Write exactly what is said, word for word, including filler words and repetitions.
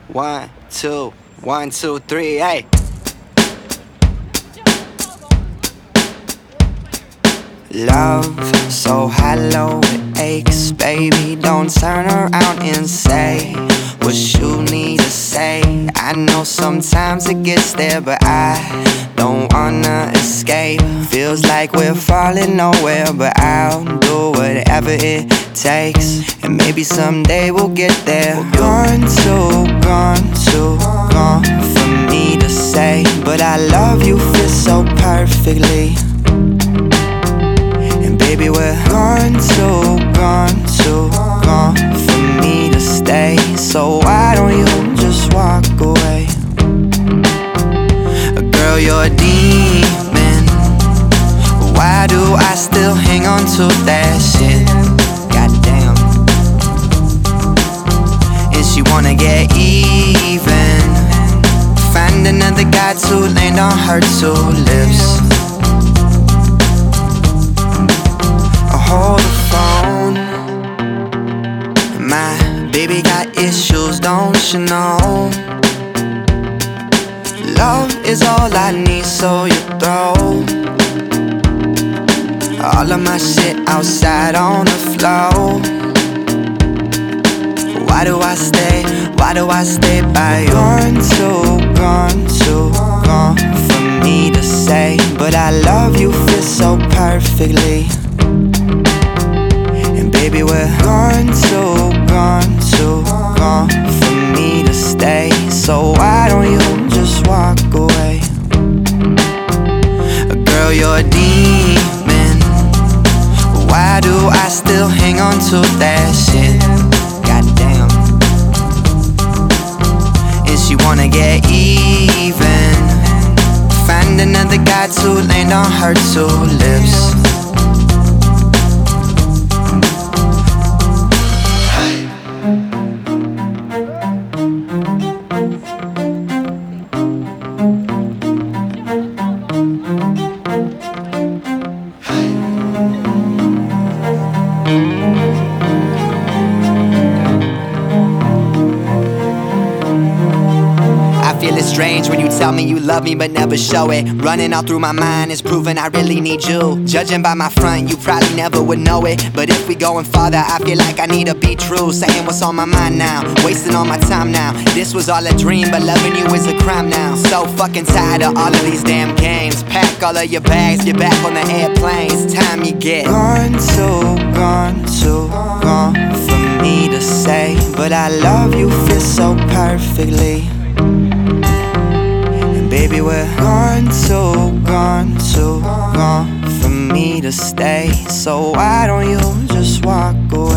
One, two, one, two, three, hey. Love, so hollow, it aches, baby. Don't turn around and say what you need to say. I know sometimes it gets there, but I don't wanna escape. Feels like we're falling nowhere, but I'll do whatever it takes. And maybe someday we'll get there. Gone too, gone too, gone for me to say, but I love you, fit so perfectly. Baby, we're gone too, gone too, gone for me to stay. So why don't you just walk away? Girl, you're a demon. Why do I still hang on to that shit? Goddamn. And she wanna get even. Find another guy to land on her two lips. Hold the phone. My baby got issues, don't you know? Love is all I need, so you throw all of my shit outside on the floor. Why do I stay, why do I stay by you? Gone too, gone too, gone for me to say, but I love you, fit so perfectly. Baby, we're gone too, gone too, gone for me to stay. So why don't you just walk away? Girl, you're a demon. Why do I still hang on to that shit? Goddamn. And she wanna get even. Find another guy to land on her two lips. I feel it's strange when you tell me you love me but never show it. Running all through my mind is proving I really need you. Judging by my front, you probably never would know it, but if we going farther, I feel like I need to be true. Saying what's on my mind now, wasting all my time now. This was all a dream, but loving you is a crime now. So fucking tired of all of these damn games. Pack all of your bags, get back on the airplanes. Time you get gone too, gone too, gone for me to say, but I love you, fit so perfectly. Baby, we're gone too, gone too, gone for me to stay. So why don't you just walk away?